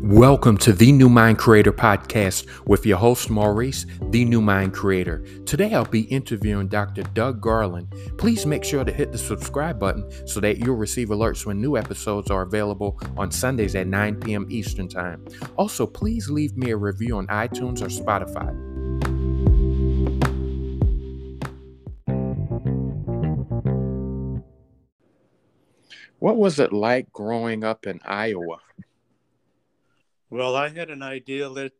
Welcome to the New Mind Creator podcast with your host, Maurice, the New Mind Creator. Today, I'll be interviewing Dr. Doug Garland. Please make sure to hit the subscribe button so that you'll receive alerts when new episodes are available on Sundays at 9 p.m. Eastern Time. Also, please leave me a review on iTunes or Spotify. What was it like growing up in Iowa? Well, I had an idyllic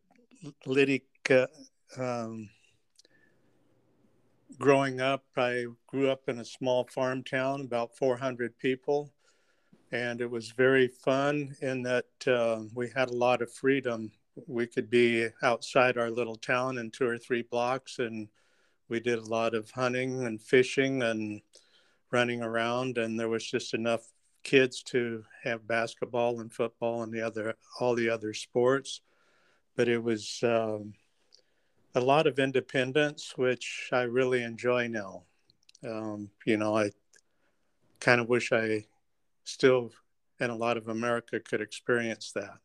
growing up. I grew up in a small farm town, about 400 people, and it was very fun in that we had a lot of freedom. We could be outside our little town in 2 or 3 blocks, and we did a lot of hunting and fishing and running around, and there was just enough kids to have basketball and football and all the other sports. But it was a lot of independence, which I really enjoy now. I kind of wish I still, and a lot of America could experience that.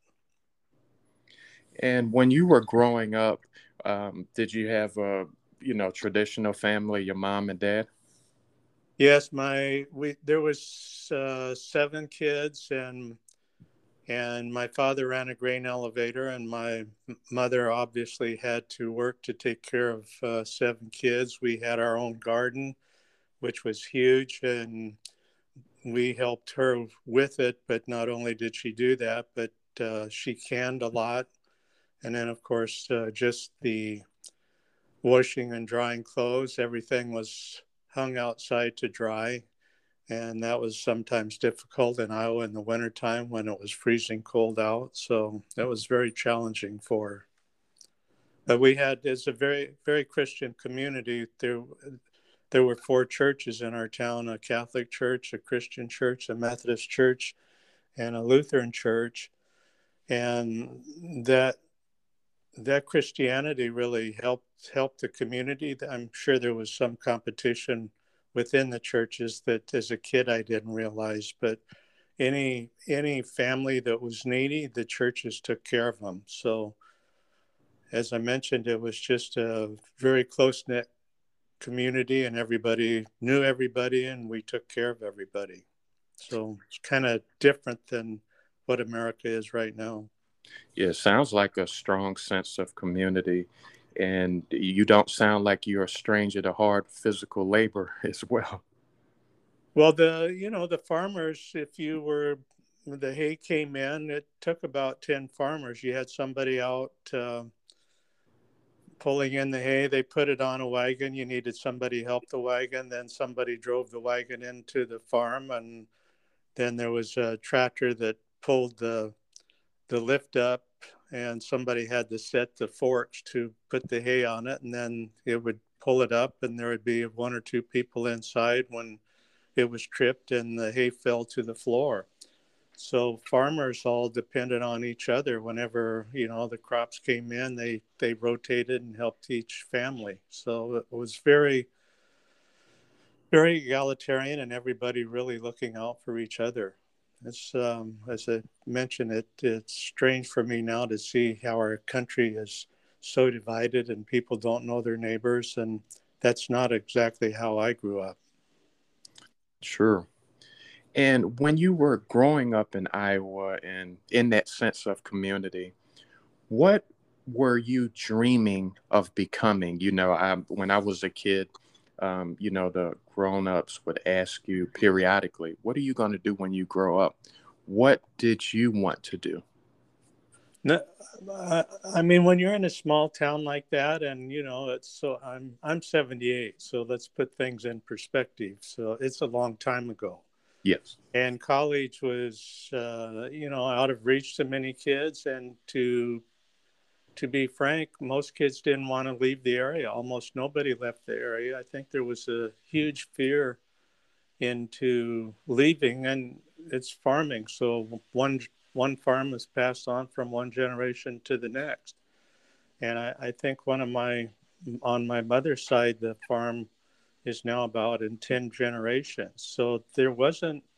And when you were growing up, did you have a traditional family, your mom and dad? Yes, there was 7 kids, and my father ran a grain elevator, and my mother obviously had to work to take care of 7 kids. We had our own garden, which was huge, and we helped her with it. But not only did she do that, but she canned a lot. And then, of course, just the washing and drying clothes, everything was hung outside to dry. And that was sometimes difficult in Iowa in the wintertime when it was freezing cold out. So that was very challenging for her. But it's a very, very Christian community. There were 4 churches in our town: a Catholic church, a Christian church, a Methodist church, and a Lutheran church. And that Christianity really helped the community. I'm sure there was some competition within the churches that as a kid I didn't realize, but any family that was needy, the churches took care of them. So as I mentioned, it was just a very close-knit community, and everybody knew everybody, and we took care of everybody. So it's kind of different than what America is right now. Yeah, it sounds like a strong sense of community, and you don't sound like you're a stranger to hard physical labor as well. Well, the farmers, the hay came in, it took about 10 farmers. You had somebody out pulling in the hay. They put it on a wagon. You needed somebody to help the wagon. Then somebody drove the wagon into the farm, and then there was a tractor that pulled the lift up, and somebody had to set the forks to put the hay on it, and then it would pull it up, and there would be 1 or 2 people inside when it was tripped and the hay fell to the floor. So farmers all depended on each other. Whenever the crops came in, they rotated and helped each family. So it was very, very egalitarian, and everybody really looking out for each other. It's as I mentioned, it's strange for me now to see how our country is so divided and people don't know their neighbors, and that's not exactly how I grew up. Sure. And when you were growing up in Iowa and in that sense of community, what were you dreaming of becoming? When I was a kid, the grown-ups would ask you periodically, what are you going to do when you grow up? What did you want to do? No, I mean, when you're in a small town like that, and I'm 78, so let's put things in perspective. So it's a long time ago. Yes. And college was, out of reach to many kids. And to be frank, most kids didn't want to leave the area. Almost nobody left the area. I think there was a huge fear into leaving, and it's farming. So one farm was passed on from one generation to the next. And I think on my mother's side, the farm is now about in 10 generations. So there wasn't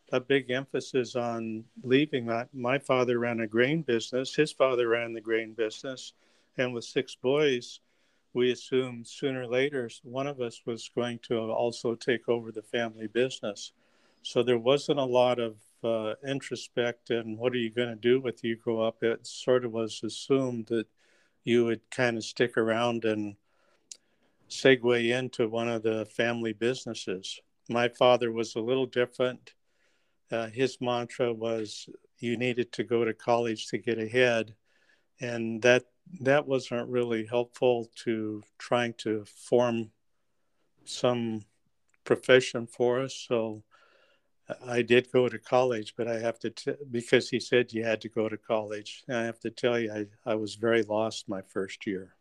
a big emphasis on leaving that. My father ran a grain business. His father ran the grain business. And with 6 boys, we assumed sooner or later one of us was going to also take over the family business. So there wasn't a lot of introspect in what are you going to do with you grow up. It sort of was assumed that you would kind of stick around and segue into one of the family businesses. My father was a little different. His mantra was you needed to go to college to get ahead, and that wasn't really helpful to trying to form some profession for us. So I did go to college, but I have to, because he said you had to go to college. And I have to tell you, I was very lost my first year.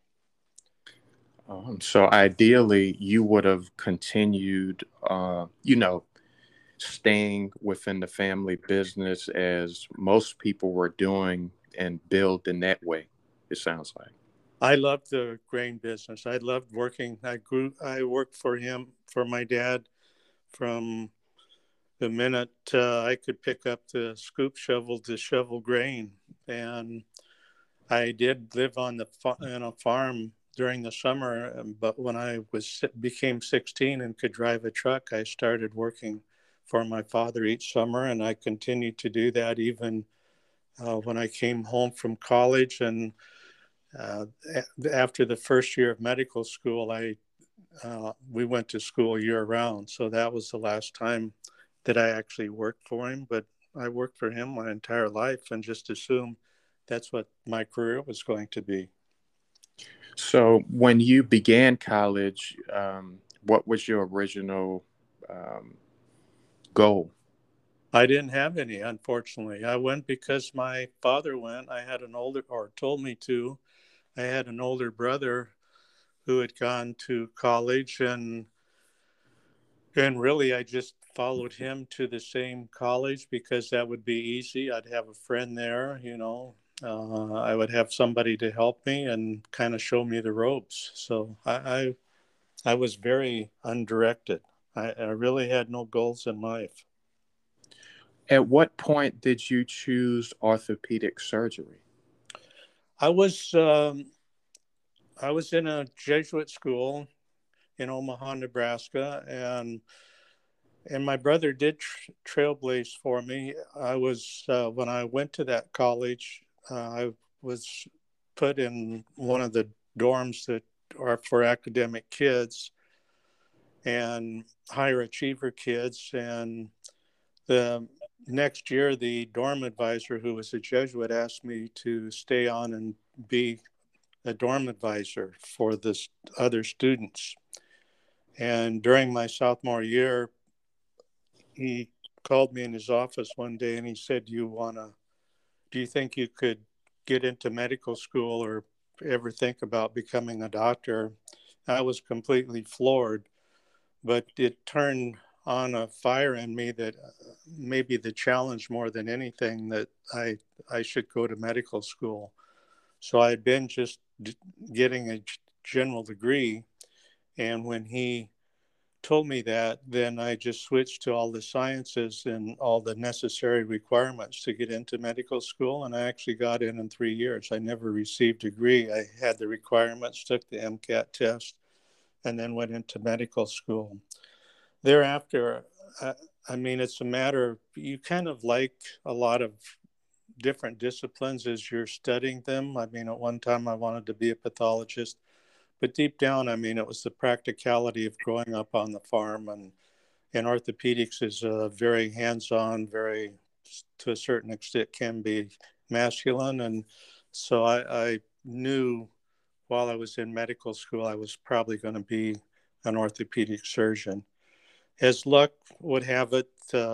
So ideally, you would have continued, staying within the family business as most people were doing and build in that way, it sounds like. I loved the grain business. I loved working. I worked for him, for my dad, from the minute I could pick up the scoop shovel to shovel grain. And I did live on a farm during the summer, but when I became 16 and could drive a truck, I started working for my father each summer, and I continued to do that even when I came home from college. And uh, after the first year of medical school, we went to school year round. So that was the last time that I actually worked for him. But I worked for him my entire life and just assumed that's what my career was going to be. So when you began college, what was your original um, goal? I didn't have any, unfortunately. I went because my father went. I had an older, or told me to. I had an older brother who had gone to college, and really I just followed him to the same college because that would be easy. I'd have a friend there, I would have somebody to help me and kind of show me the ropes. So I was very undirected. I really had no goals in life. At what point did you choose orthopedic surgery? I was I was in a Jesuit school in Omaha, Nebraska, and my brother did trailblaze for me. I was when I went to that college, I was put in one of the dorms that are for academic kids and higher achiever kids. And the next year, the dorm advisor, who was a Jesuit, asked me to stay on and be a dorm advisor for the other students. And during my sophomore year, he called me in his office one day and he said, do you think you could get into medical school or ever think about becoming a doctor? I was completely floored, but it turned on a fire in me that maybe the challenge more than anything that I should go to medical school. So I had been just getting a general degree. And when he told me that, then I just switched to all the sciences and all the necessary requirements to get into medical school. And I actually got in 3 years. I never received a degree. I had the requirements, took the MCAT test, and then went into medical school. Thereafter, I mean, it's a matter of you kind of like a lot of different disciplines as you're studying them. I mean, at one time I wanted to be a pathologist, but deep down, I mean, it was the practicality of growing up on the farm, and orthopedics is very hands-on, very, to a certain extent, can be masculine. And so I knew while I was in medical school, I was probably going to be an orthopedic surgeon. As luck would have it,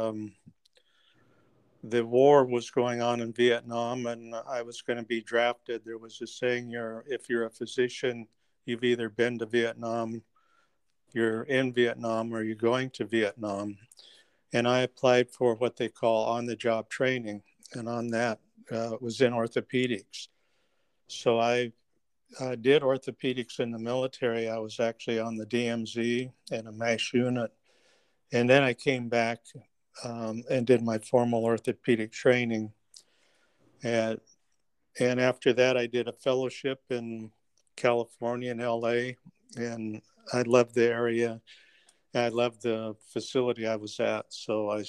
the war was going on in Vietnam, and I was going to be drafted. There was a saying, if you're a physician, you've either been to Vietnam, you're in Vietnam, or you're going to Vietnam. And I applied for what they call on-the-job training, and on that was in orthopedics. So I did orthopedics in the military. I was actually on the DMZ and a MASH unit. And then I came back and did my formal orthopedic training. And after that, I did a fellowship in California and LA, and I loved the area. I loved the facility I was at, so I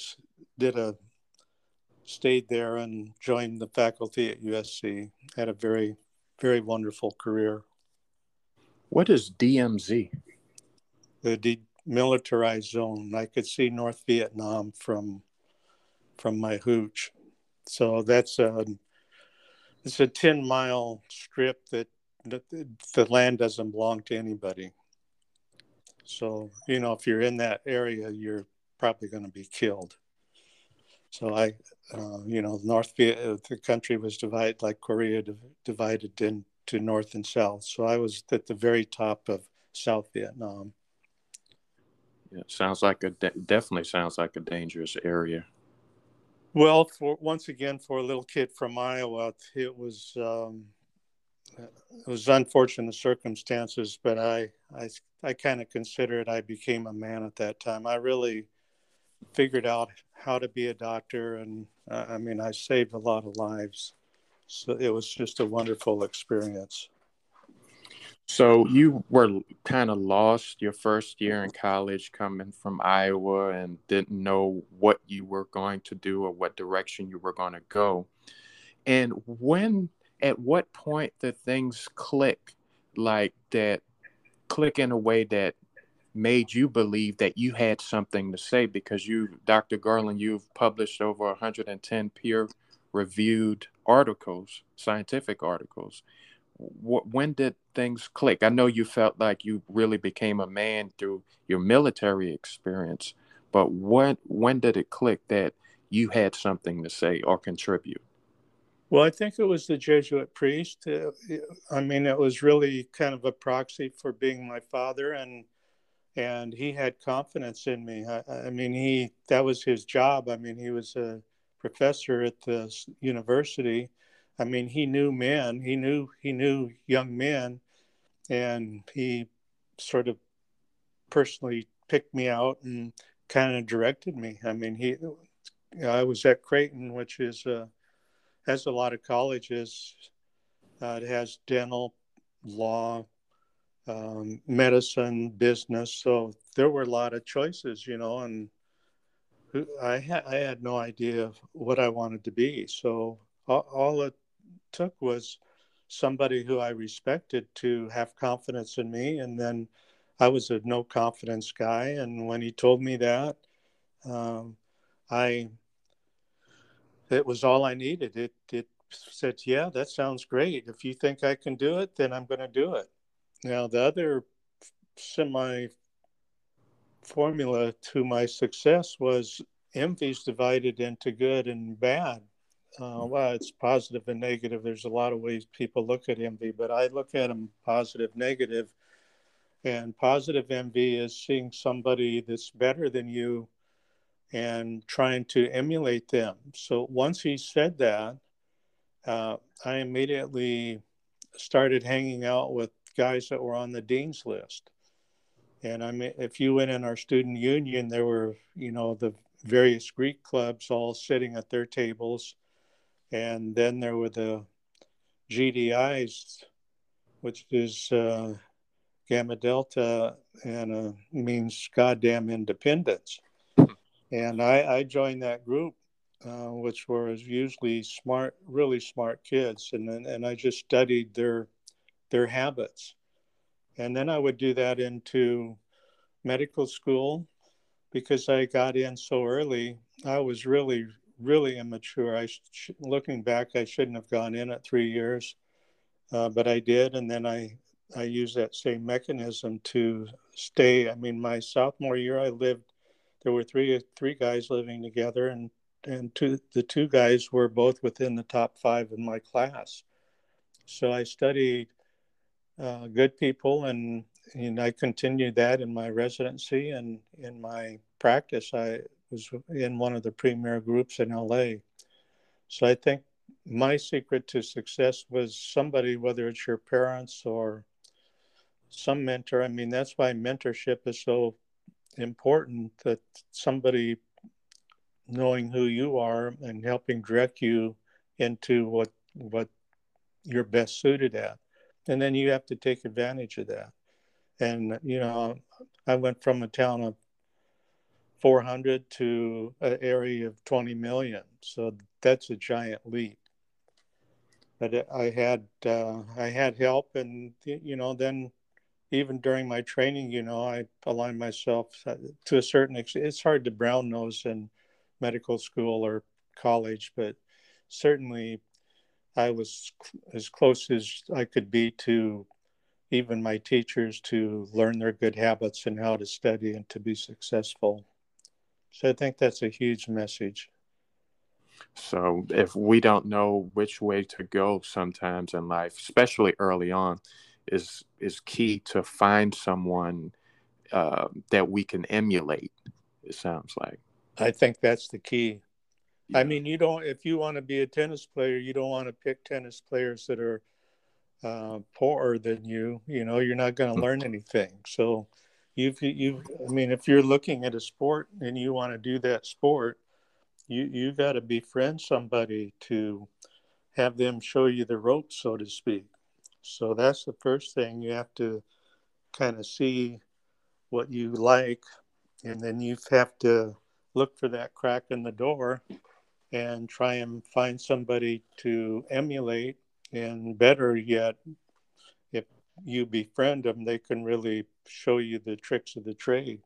stayed there and joined the faculty at USC. Had a very, very wonderful career. What is DMZ? The demilitarized zone. I could see North Vietnam from my hooch. So it's a 10-mile strip that the land doesn't belong to anybody. So, if you're in that area, you're probably going to be killed. So the country was divided like Korea, divided into North and South. So I was at the very top of South Vietnam. Yeah, definitely sounds like a dangerous area. Well, once again, for a little kid from Iowa, it was unfortunate circumstances, but I kind of considered I became a man at that time. I really figured out how to be a doctor, and I saved a lot of lives. So it was just a wonderful experience. So you were kind of lost your first year in college coming from Iowa and didn't know what you were going to do or what direction you were going to go. And at what point did things click like that, click in a way that made you believe that you had something to say? Because Dr. Garland, you've published over 110 peer-reviewed articles, scientific articles. When did things click? I know you felt like you really became a man through your military experience, but when did it click that you had something to say or contribute? Well, I think it was the Jesuit priest. It was really kind of a proxy for being my father, and he had confidence in me. That was his job. He was a professor at the university. He knew men. He knew young men, and he sort of personally picked me out and kind of directed me. I was at Creighton, which has a lot of colleges. It has dental, law, medicine, business. So there were a lot of choices, and I had no idea what I wanted to be. So all it took was somebody who I respected to have confidence in me. And then I was a no confidence guy. And when he told me that, I it was all I needed. It said, yeah, that sounds great. If you think I can do it, then I'm going to do it. Now, the other semi formula to my success was envy's divided into good and bad. Well, it's positive and negative. There's a lot of ways people look at envy, but I look at them positive, negative. And positive envy is seeing somebody that's better than you and trying to emulate them. So once he said that, I immediately started hanging out with guys that were on the dean's list. And if you went in our student union, there were, the various Greek clubs all sitting at their tables. And then there were the GDIs, which is Gamma Delta, and means goddamn independence. And I joined that group, which was usually smart, really smart kids. And I just studied their habits. And then I would do that into medical school because I got in so early. I was really, really immature. Looking back, I shouldn't have gone in at 3 years, but I did. And then I used that same mechanism to stay. My sophomore year, there were three guys living together, and the two guys were both within the top 5 in my class. So I studied good people, and I continued that in my residency and in my practice. I was in one of the premier groups in LA. So I think my secret to success was somebody, whether it's your parents or some mentor. That's why mentorship is so important, that somebody knowing who you are and helping direct you into what you're best suited at. And then you have to take advantage of that. And, I went from a town of 400 to an area of 20 million. So that's a giant leap. But I had help, and then even during my training, I aligned myself to a certain extent. It's hard to brown nose in medical school or college, but certainly I was as close as I could be to even my teachers to learn their good habits and how to study and to be successful. So I think that's a huge message. So if we don't know which way to go sometimes in life, especially early on, is key to find someone that we can emulate. It sounds like. I think that's the key. I Yeah. mean, if you want to be a tennis player, you don't want to pick tennis players that are poorer than you. You're not going to learn anything. So I mean, if you're looking at a sport and you want to do that sport, you got to befriend somebody to have them show you the ropes, so to speak. So that's the first thing. You have to kind of see what you like, and then you have to look for that crack in the door and try and find somebody to emulate. And better yet, if you befriend them, they can really show you the tricks of the trade.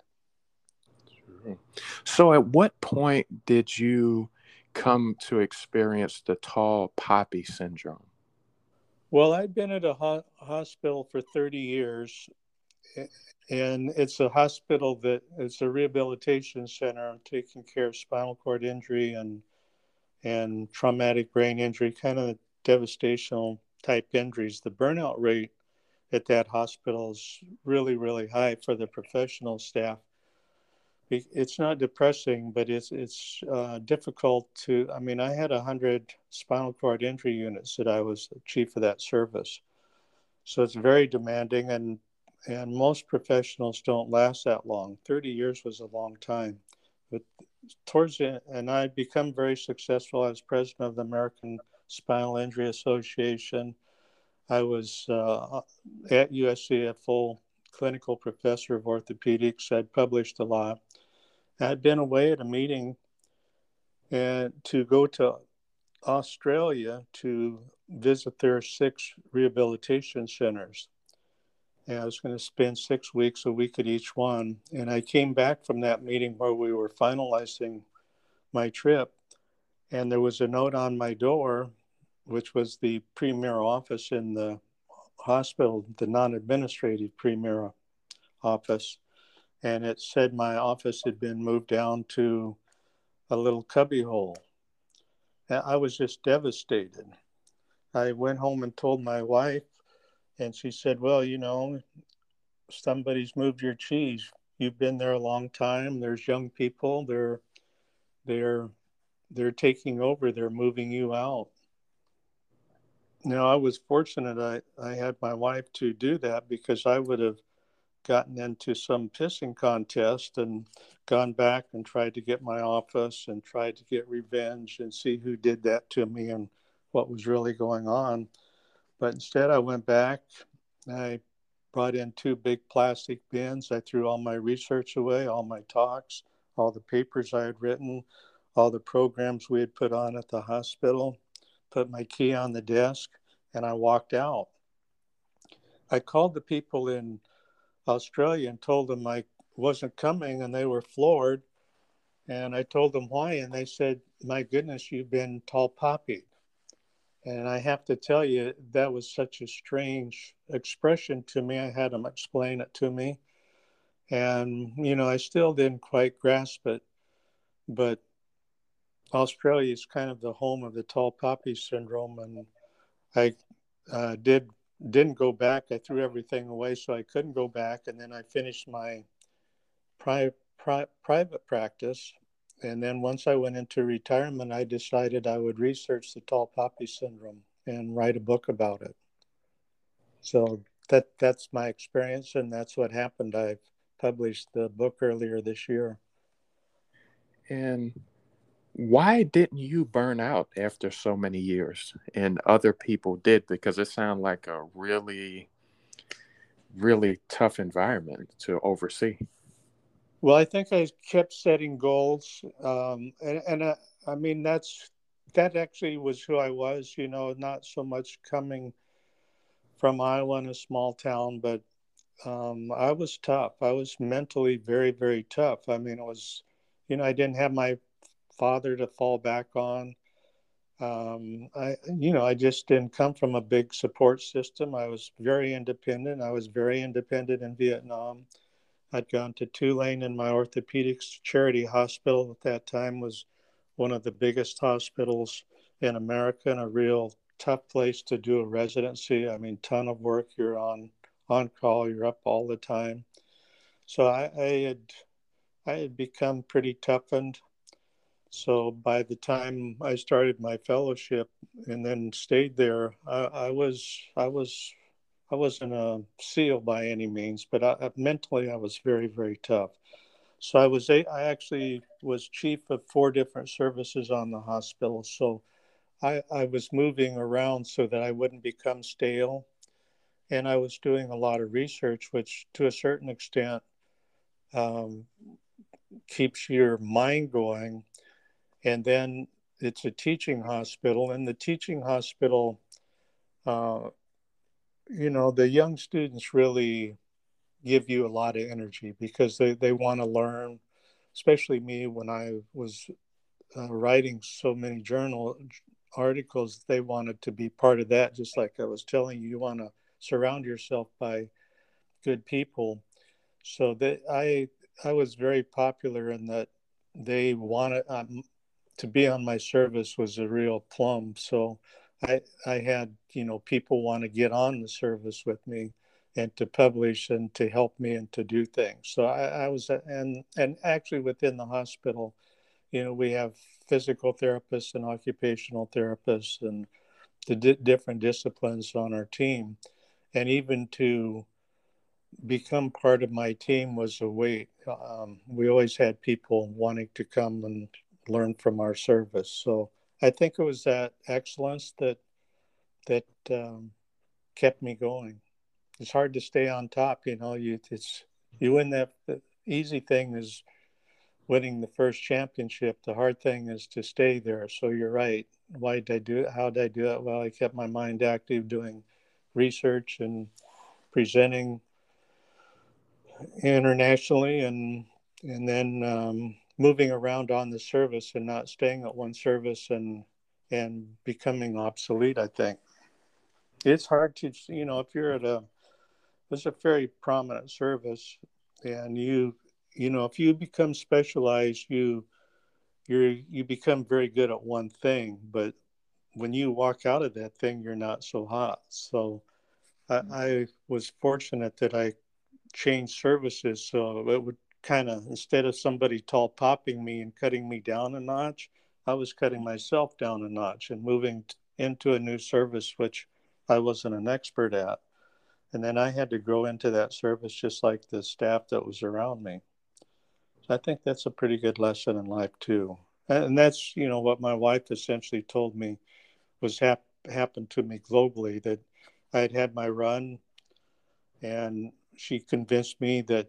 So at what point did you come to experience the tall poppy syndrome? Well, I've been at a hospital for 30 years, and it's a hospital that it's a rehabilitation center taking care of spinal cord injury and traumatic brain injury, kind of devastational type injuries. The burnout rate at that hospital is really, really high for the professional staff. It's not depressing, but it's difficult to. I mean, I had 100 spinal cord injury units that I was the chief of that service, so it's very demanding, and most professionals don't last that long. 30 years was a long time, but towards the and I'd become very successful. I was president of the American Spinal Injury Association. I was at USC a full clinical professor of orthopedics. I'd published a lot. I'd been away at a meeting and to go to Australia to visit their 6 rehabilitation centers. And I was going to spend 6 weeks, a week at each one. And I came back from that meeting where we were finalizing my trip, and there was a note on my door, which was the premier office in the hospital, the non-administrative premier office. And it said my office had been moved down to a little cubbyhole. I was just devastated. I went home and told my wife, and she said, well, somebody's moved your cheese. You've been there a long time. There's young people. They're they're taking over. They're moving you out. Now, I was fortunate I had my wife to do that, because I would have gotten into some pissing contest and gone back and tried to get my office and tried to get revenge and see who did that to me and what was really going on. But instead, I went back. I brought in 2 big plastic bins. I threw all my research away, all my talks, all the papers I had written, all the programs we had put on at the hospital, put my key on the desk, and I walked out. I called the people in Australia and told them I wasn't coming, and they were floored. And I told them why, and they said, my goodness, you've been tall poppied. And I have to tell you, that was such a strange expression to me. I had them explain it to me. And, I still didn't quite grasp it. But Australia is kind of the home of the tall poppy syndrome. And I didn't go back. I threw everything away, so I couldn't go back. And then I finished my private practice. And then once I went into retirement, I decided I would research the tall poppy syndrome and write a book about it. So that's my experience, and that's what happened. I published the book earlier this year. And Why didn't you burn out after so many years and other people did? Because it sounded like a really, really tough environment to oversee. Well, I think I kept setting goals, I mean that actually was who I was. You know, not so much coming from Iowa in a small town, but I was tough. I was mentally very, very tough. I mean, it was, you know, I didn't have my father to fall back on. I just didn't come from a big support system. I was very independent. I was very independent in Vietnam. I'd gone to Tulane, and my orthopedics charity hospital at that time was one of the biggest hospitals in America and a real tough place to do a residency. I mean, ton of work. You're on call. You're up all the time. So I had become pretty toughened. So by the time I started my fellowship and then stayed there, I wasn't a SEAL by any means, but mentally I was very, very tough. So I actually was chief of four different services on the hospital. So I was moving around so that I wouldn't become stale. And I was doing a lot of research, which to a certain extent um, keeps your mind going. And then it's a teaching hospital. And the teaching hospital, uh, the young students really give you a lot of energy because they want to learn, especially me when I was writing so many journal articles. They wanted to be part of that, just like I was telling you. You want to surround yourself by good people. So that I was very popular in that they wanted to be on my service was a real plum. So I had people want to get on the service with me and to publish and to help me and to do things. So I was and actually within the hospital, we have physical therapists and occupational therapists and the different disciplines on our team, and even to become part of my team was a weight. We always had people wanting to come and learn from our service. So I think it was that excellence that kept me going. It's hard to stay on top, you win that. The easy thing is winning the first championship. The hard thing is to stay there. So you're right. Why did I do it? How did I do it? Well, I kept my mind active doing research and presenting internationally, and then moving around on the service and not staying at one service and becoming obsolete. I think it's hard to, if you're at a it's a very prominent service, and if you become specialized, you become very good at one thing, but when you walk out of that thing, you're not so hot. So I was fortunate that I change services, so it would kind of, instead of somebody tall popping me and cutting me down a notch, I was cutting myself down a notch and moving into a new service which I wasn't an expert at, and then I had to grow into that service just like the staff that was around me. So I think that's a pretty good lesson in life too, and that's what my wife essentially told me was happened to me globally, that I had my run, and she convinced me that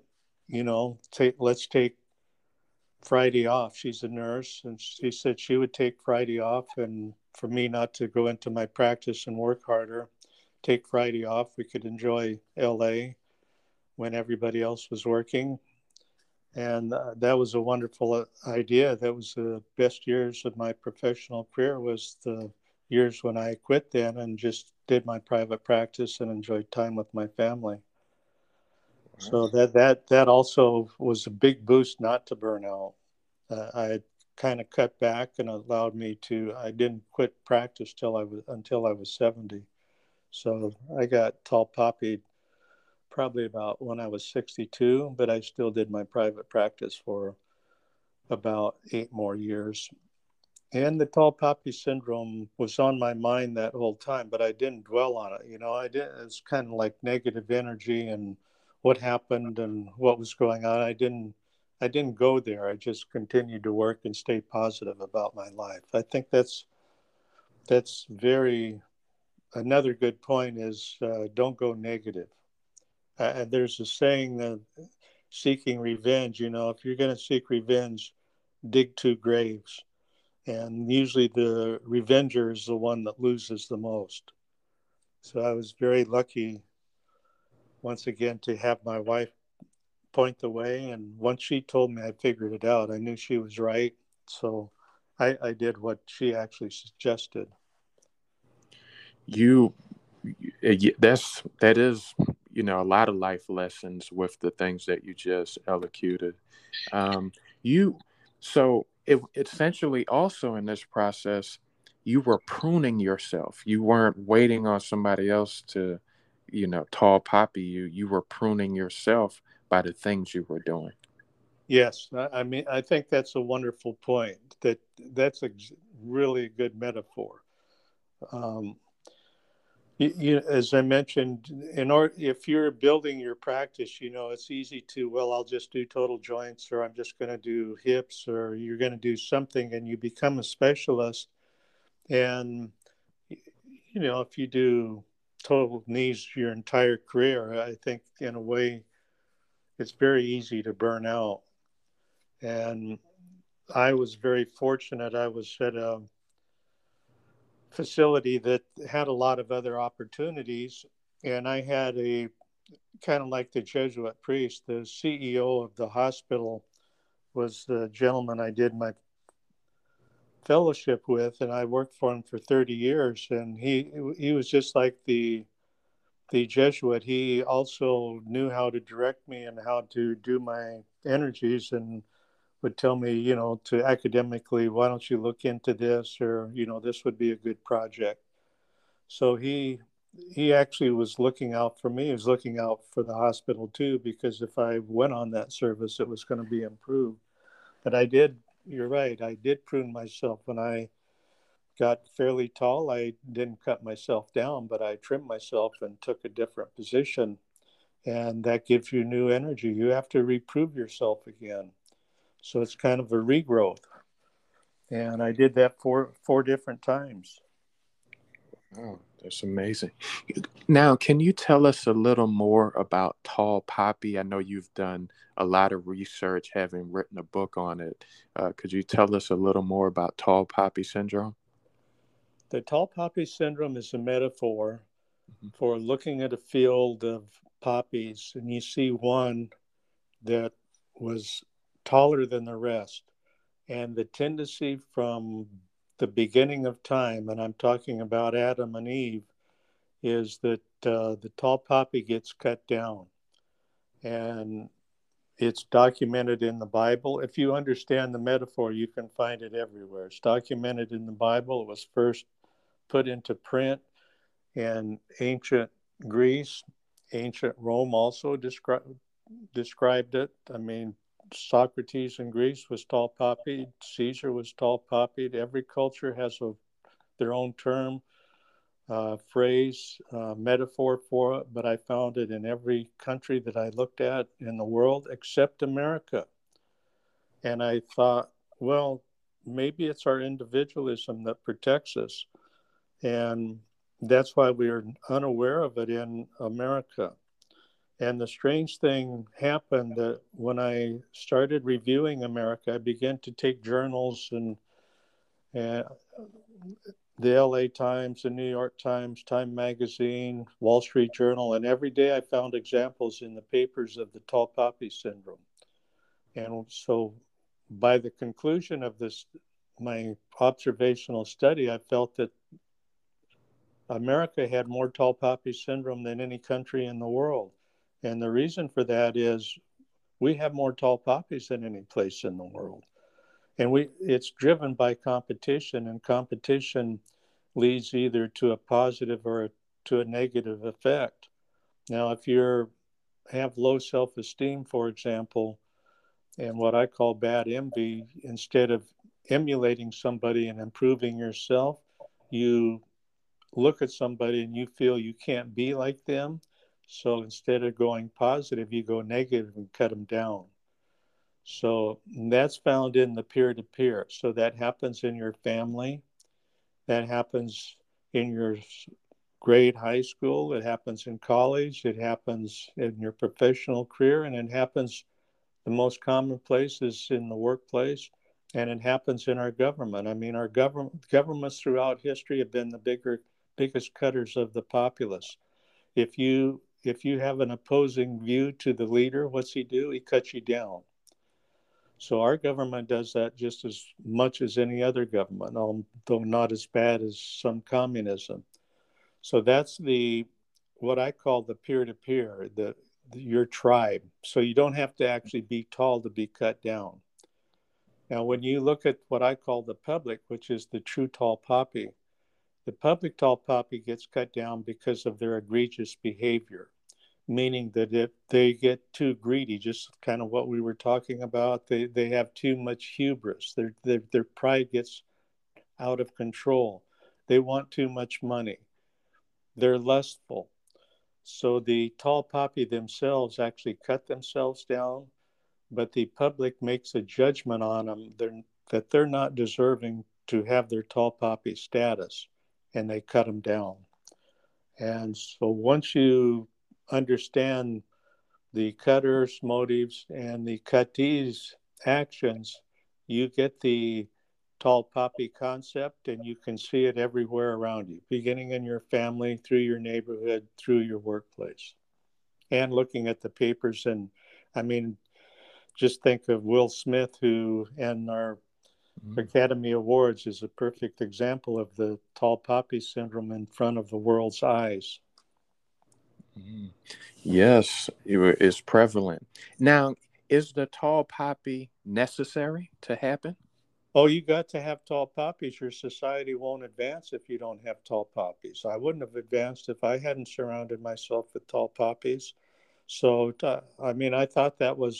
let's take Friday off. She's a nurse, and she said she would take Friday off, and for me not to go into my practice and work harder, take Friday off. We could enjoy LA when everybody else was working, and that was a wonderful idea. That was the best years of my professional career, was the years when I quit then and just did my private practice and enjoyed time with my family. So that also was a big boost not to burn out. I had kind of cut back, and allowed me to. I didn't quit practice until I was 70. So I got tall poppied probably about when I was 62, but I still did my private practice for about 8 more years. And the tall poppy syndrome was on my mind that whole time, but I didn't dwell on it. I didn't. It's kind of like negative energy and what happened and what was going on. I didn't go there. I just continued to work and stay positive about my life. I think that's very, another good point is don't go negative. There's a saying that seeking revenge, if you're going to seek revenge, dig two graves. And usually the revenger is the one that loses the most. So I was very lucky, once again, to have my wife point the way. And once she told me, I figured it out. I knew she was right. So I did what she actually suggested. You, that is, a lot of life lessons with the things that you just elocuted. You, so it essentially also in this process, you were pruning yourself. You weren't waiting on somebody else to, tall poppy you. You were pruning yourself by the things you were doing. Yes, I mean, I think that's a wonderful point. That's a really good metaphor. Um, as I mentioned, if you're building your practice, it's easy to, well, I'll just do total joints, or I'm just going to do hips, or you're going to do something, and you become a specialist. And if you do total knees your entire career, I think in a way it's very easy to burn out. And I was very fortunate. I was at a facility that had a lot of other opportunities, and I had a kind of like the Jesuit priest, the CEO of the hospital was the gentleman I did my fellowship with, and I worked for him for 30 years. And he was just like the Jesuit. He also knew how to direct me and how to do my energies, and would tell me, to academically, why don't you look into this, or this would be a good project. So he actually was looking out for me. He was looking out for the hospital too, because if I went on that service, it was going to be improved. But I did. You're right. I did prune myself when I got fairly tall. I didn't cut myself down, but I trimmed myself and took a different position. And that gives you new energy. You have to reprove yourself again. So it's kind of a regrowth. And I did that four different times. Oh, that's amazing. Now, can you tell us a little more about tall poppy? I know you've done a lot of research, having written a book on it. Could you tell us a little more about tall poppy syndrome? The tall poppy syndrome is a metaphor for looking at a field of poppies, and you see one that was taller than the rest. And the tendency from the beginning of time, and I'm talking about Adam and Eve, is that the tall poppy gets cut down. And it's documented in the Bible. If you understand the metaphor, you can find it everywhere. It's documented in the Bible. It was first put into print in ancient Greece. Ancient Rome also described it. I mean, Socrates in Greece was tall poppied. Caesar was tall poppied. Every culture has their own term, phrase, metaphor for it, but I found it in every country that I looked at in the world except America. And I thought, well, maybe it's our individualism that protects us. And that's why we are unaware of it in America. And the strange thing happened that when I started reviewing America, I began to take journals and the LA Times, the New York Times, Time Magazine, Wall Street Journal, and every day I found examples in the papers of the tall poppy syndrome. And so by the conclusion of my observational study, I felt that America had more tall poppy syndrome than any country in the world. And the reason for that is we have more tall poppies than any place in the world. And it's driven by competition, and competition leads either to a positive or to a negative effect. Now, if you have low self-esteem, for example, and what I call bad envy, instead of emulating somebody and improving yourself, you look at somebody and you feel you can't be like them. So instead of going positive, you go negative and cut them down. So that's found in the peer-to-peer. So that happens in your family, that happens in your grade high school, it happens in college, it happens in your professional career, and it happens, the most common place is in the workplace, and it happens in our government. I mean, our governments throughout history have been the biggest cutters of the populace. If you have an opposing view to the leader, what's he do? He cuts you down. So our government does that just as much as any other government, although not as bad as some communism. So that's the what I call the peer-to-peer, your tribe. So you don't have to actually be tall to be cut down. Now, when you look at what I call the public, which is the true tall poppy, the public tall poppy gets cut down because of their egregious behavior, meaning that if they get too greedy, just kind of what we were talking about, they have too much hubris. Their pride gets out of control. They want too much money. They're lustful. So the tall poppy themselves actually cut themselves down, but the public makes a judgment on them that they're not deserving to have their tall poppy status, and they cut them down. And so once you understand the cutter's motives and the cuttee's actions, you get the tall poppy concept, and you can see it everywhere around you, beginning in your family, through your neighborhood, through your workplace, and looking at the papers. And I mean, just think of Will Smith, who in our Academy Awards is a perfect example of the tall poppy syndrome in front of the world's eyes. Yes, it is prevalent. Now, is the tall poppy necessary to happen? Oh, you got to have tall poppies. Your society won't advance if you don't have tall poppies. I wouldn't have advanced if I hadn't surrounded myself with tall poppies. So, I mean, I thought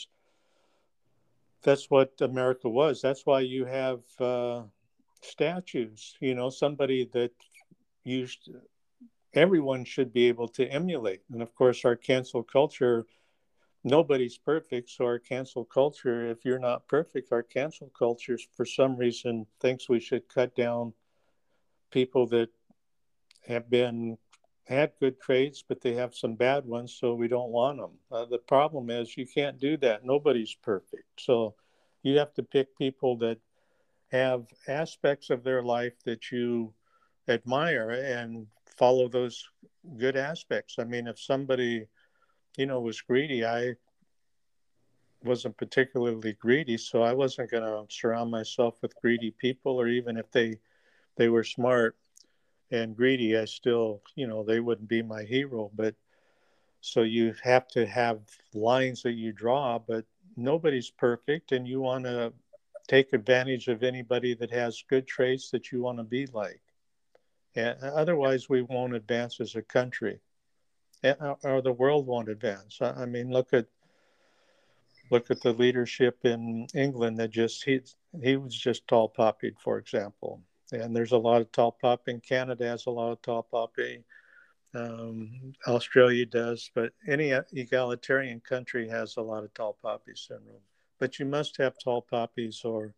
that's what America was. That's why you have statues. You know, somebody that used everyone should be able to emulate. And of course, our cancel culture, nobody's perfect. So our cancel culture, if you're not perfect, our cancel culture for some reason thinks we should cut down people that have had good traits, but they have some bad ones, so we don't want them. The problem is you can't do that. Nobody's perfect. So you have to pick people that have aspects of their life that you admire and follow those good aspects. I mean, if somebody, was greedy, I wasn't particularly greedy, so I wasn't going to surround myself with greedy people, or even if they were smart and greedy, I still, they wouldn't be my hero. But so you have to have lines that you draw, but nobody's perfect, and you want to take advantage of anybody that has good traits that you want to be like. And otherwise, we won't advance as a country, or the world won't advance. I mean, look at the leadership in England that he was just tall poppied, for example. And there's a lot of tall popping. Canada has a lot of tall poppy. Australia does, but any egalitarian country has a lot of tall poppy syndrome. But you must have tall poppies, or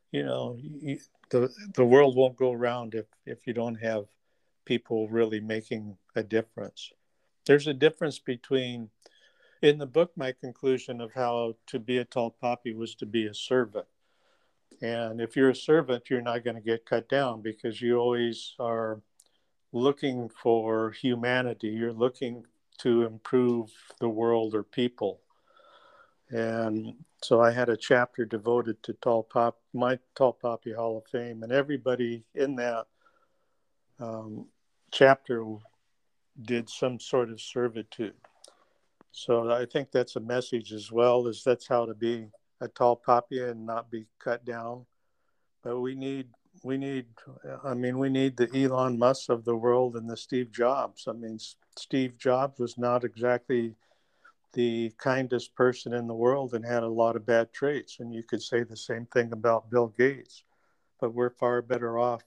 the world won't go around if you don't have people really making a difference. There's a difference between, in the book, my conclusion of how to be a tall poppy was to be a servant. And if you're a servant, you're not going to get cut down because you always are looking for humanity. You're looking to improve the world or people. And so I had a chapter devoted to my Tall Poppy Hall of Fame, and everybody in that chapter did some sort of servitude. So I think that's a message as well, is that's how to be a tall poppy and not be cut down. But we need the Elon Musk of the world and the Steve Jobs. I mean, Steve Jobs was not exactly the kindest person in the world and had a lot of bad traits. And you could say the same thing about Bill Gates, but we're far better off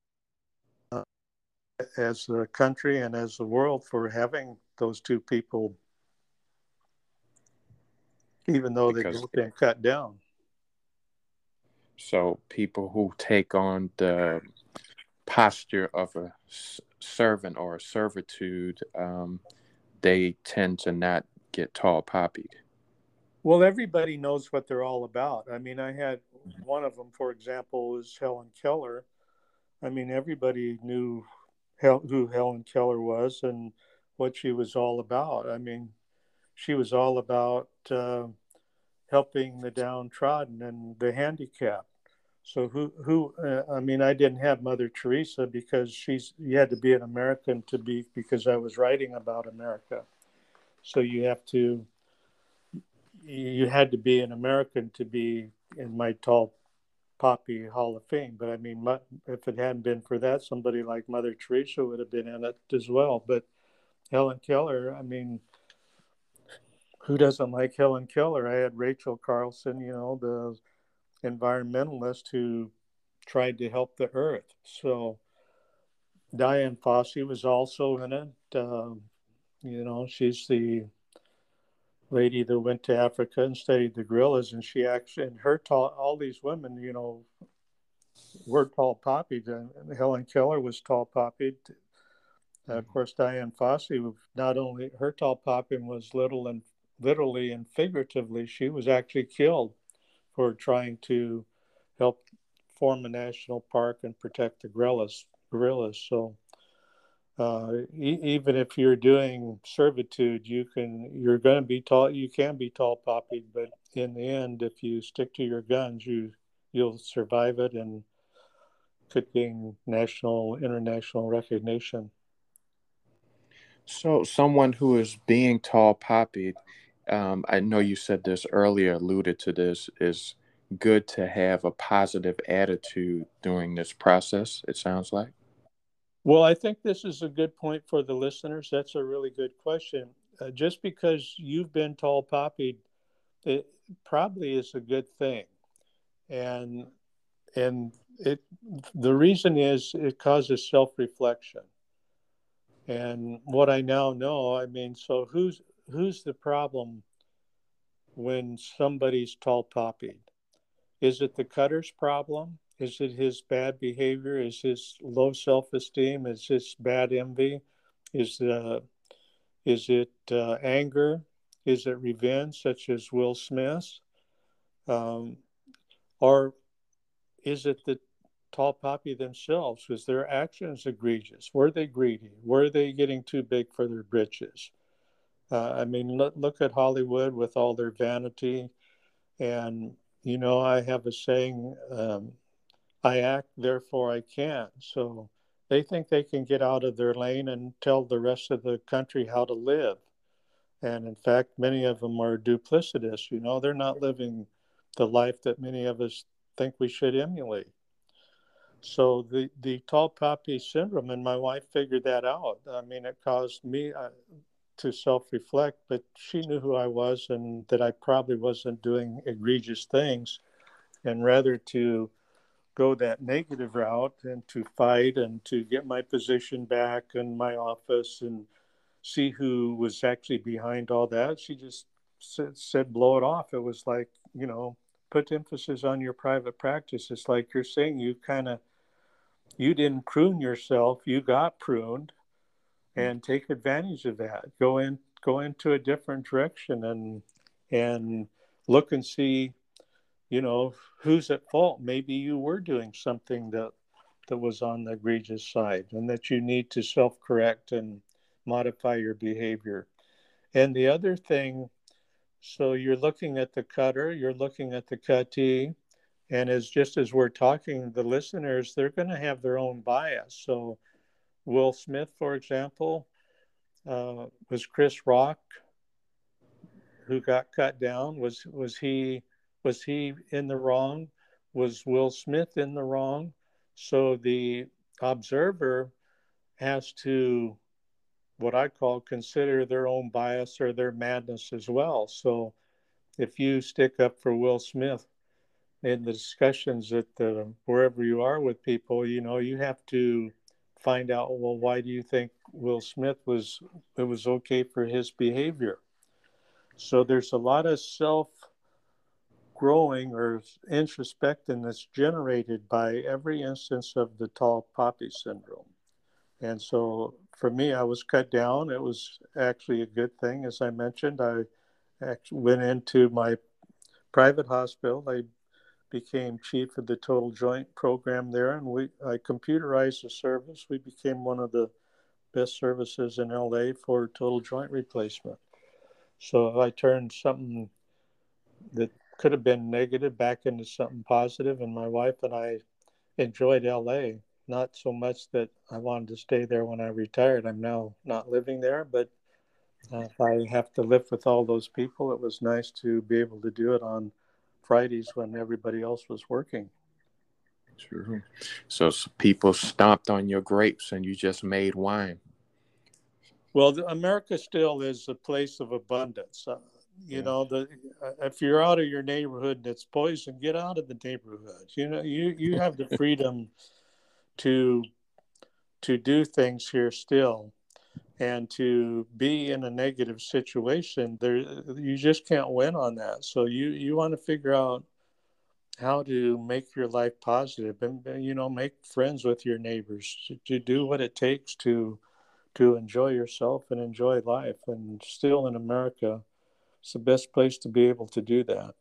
as a country and as the world for having those two people, even though they Because both been cut down. So people who take on the posture of a servant or a servitude, they tend to not get tall poppied. Well, everybody knows what they're all about. I mean, I had one of them, for example, was Helen Keller. I mean, everybody knew who Helen Keller was and what she was all about. I mean, she was all about helping the downtrodden and the handicapped. So I mean, I didn't have Mother Teresa because you had to be an American because I was writing about America. So you had to be an American to be in my Tall Poppy Hall of Fame. But I mean, if it hadn't been for that, somebody like Mother Teresa would have been in it as well. But Helen Keller, I mean, who doesn't like Helen Keller? I had Rachel Carlson, the environmentalist who tried to help the earth. So Diane Fossey was also in it. She's the lady that went to Africa and studied the gorillas, and she actually, and all these women, were tall poppied. And Helen Keller was tall poppied. Of course, Diane Fossey, not only her tall popping was literally and figuratively, she was actually killed for trying to help form a national park and protect the gorillas. So even if you're doing servitude, you're going to be tall. You can be tall poppied, but in the end, if you stick to your guns, you'll survive it and could gain national, international recognition. So someone who is being tall poppied, I know you said this earlier, alluded to this, is good to have a positive attitude during this process, it sounds like. Well, I think this is a good point for the listeners. That's a really good question. Just because you've been tall poppied, it probably is a good thing. And the reason is it causes self-reflection. And what I now know, I mean, so who's the problem when somebody's tall poppied? Is it the cutter's problem? Is it his bad behavior? Is his low self-esteem? Is his bad envy? Is it anger? Is it revenge, such as Will Smith's? Or is it the tall poppy themselves? Was their actions egregious? Were they greedy? Were they getting too big for their britches? I mean, look at Hollywood with all their vanity. And, I have a saying, I act, therefore I can. So they think they can get out of their lane and tell the rest of the country how to live. And in fact, many of them are duplicitous. They're not living the life that many of us think we should emulate. So the tall poppy syndrome, and my wife figured that out. I mean, it caused me to self-reflect, but she knew who I was and that I probably wasn't doing egregious things, and rather to go that negative route and to fight and to get my position back in my office and see who was actually behind all that. She just said blow it off. It was like, put emphasis on your private practice. It's like you're saying you didn't prune yourself, you got pruned, and take advantage of that. Go into a different direction and look and see, who's at fault. Maybe you were doing something that was on the egregious side and that you need to self-correct and modify your behavior. And the other thing, so you're looking at the cutter, you're looking at the cuttee, and just as we're talking, the listeners, they're going to have their own bias. So Will Smith, for example, was Chris Rock who got cut down? Was he in the wrong? Was Will Smith in the wrong? So the observer has to, what I call, consider their own bias or their madness as well. So if you stick up for Will Smith in the discussions at wherever you are with people, you have to find out, well, why do you think Will Smith it was okay for his behavior? So there's a lot of self growing or introspecting that's generated by every instance of the tall poppy syndrome. And so for me, I was cut down. It was actually a good thing. As I mentioned, I actually went into my private hospital. I became chief of the total joint program there, and I computerized the service. We became one of the best services in LA for total joint replacement. So I turned something that could have been negative back into something positive, and my wife and I enjoyed LA. Not so much that I wanted to stay there when I retired. I'm now not living there, but if I have to live with all those people, it was nice to be able to do it on Fridays when everybody else was working. Sure. So people stomped on your grapes and you just made wine. Well, America still is a place of abundance. You know, if you're out of your neighborhood and it's poison, get out of the neighborhood. You know, you have the freedom to do things here still, and to be in a negative situation. There, you just can't win on that. So you want to figure out how to make your life positive, and make friends with your neighbors, to do what it takes to enjoy yourself and enjoy life. And still in America, it's the best place to be able to do that.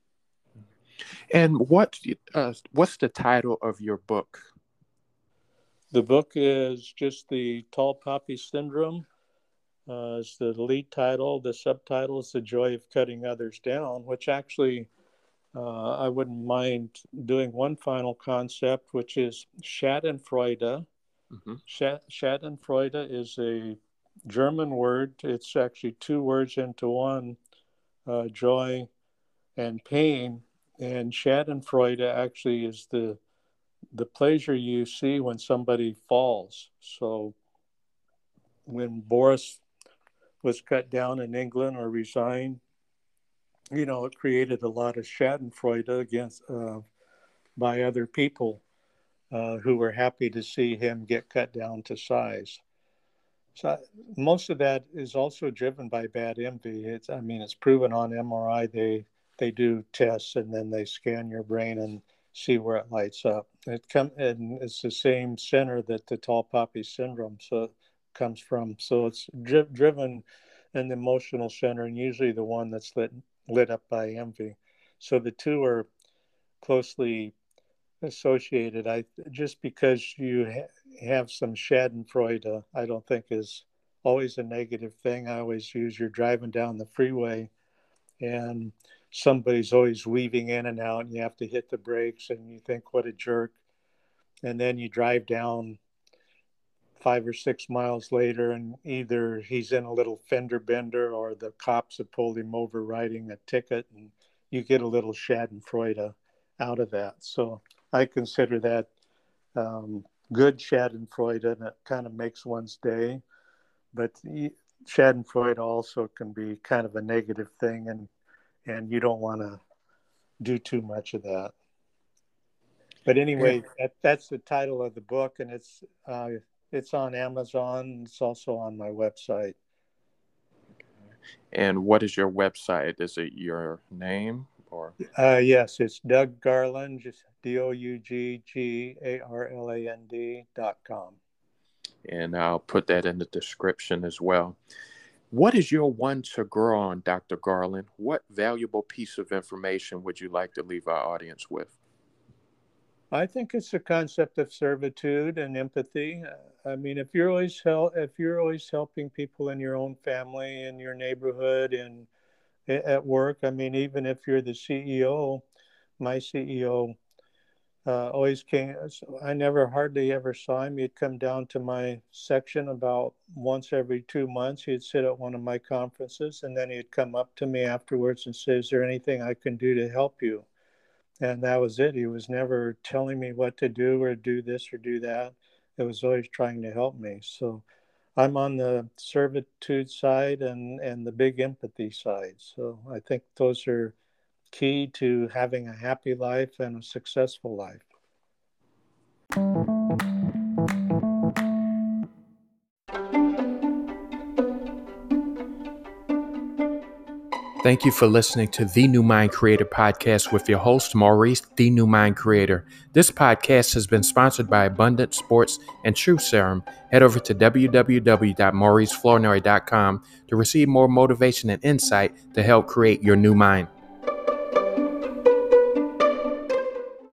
And what's the title of your book? The book is just the Tall Poppy Syndrome. It's the lead title. The subtitle is The Joy of Cutting Others Down, which actually I wouldn't mind doing one final concept, which is Schadenfreude. Mm-hmm. Schadenfreude is a German word. It's actually two words into one, joy and pain. And Schadenfreude actually is the pleasure you see when somebody falls. So when Boris was cut down in England or resigned, it created a lot of Schadenfreude against by other people who were happy to see him get cut down to size. So most of that is also driven by bad envy. It's proven on MRI. They do tests and then they scan your brain and see where it lights up. And it's the same center that the tall poppy syndrome comes from. So it's driven in the emotional center, and usually the one that's lit up by envy. So the two are closely associated. Just because you have some Schadenfreude, I don't think is always a negative thing. I always use, you're driving down the freeway and somebody's always weaving in and out, and you have to hit the brakes, and you think, what a jerk. And then you drive down 5 or 6 miles later, and either he's in a little fender bender or the cops have pulled him over writing a ticket, and you get a little Schadenfreude out of that. So I consider that good Schadenfreude, and it kind of makes one's day. But Schadenfreude also can be kind of a negative thing, and you don't want to do too much of that. But anyway, that's the title of the book, and it's on Amazon. It's also on my website. And what is your website? Is it your name or? Yes, it's Doug Garland, just DougGarland.com. And I'll put that in the description as well. What is your one to grow on, Dr. Garland? What valuable piece of information would you like to leave our audience with? I think it's the concept of servitude and empathy. If you're always helping people in your own family, in your neighborhood, and at work, even if you're the CEO, my CEO always came. I never hardly ever saw him. He'd come down to my section about once every 2 months. He'd sit at one of my conferences, and then he'd come up to me afterwards and say, "Is there anything I can do to help you?" And that was it. He was never telling me what to do or do this or do that. It was always trying to help me. So I'm on the servitude side and the big empathy side. So I think those are key to having a happy life and a successful life. Thank you for listening to the New Mind Creator podcast with your host, Maurice, the New Mind Creator. This podcast has been sponsored by Abundant Sports and Truth Serum. Head over to www.mauriceflournoy.com to receive more motivation and insight to help create your new mind.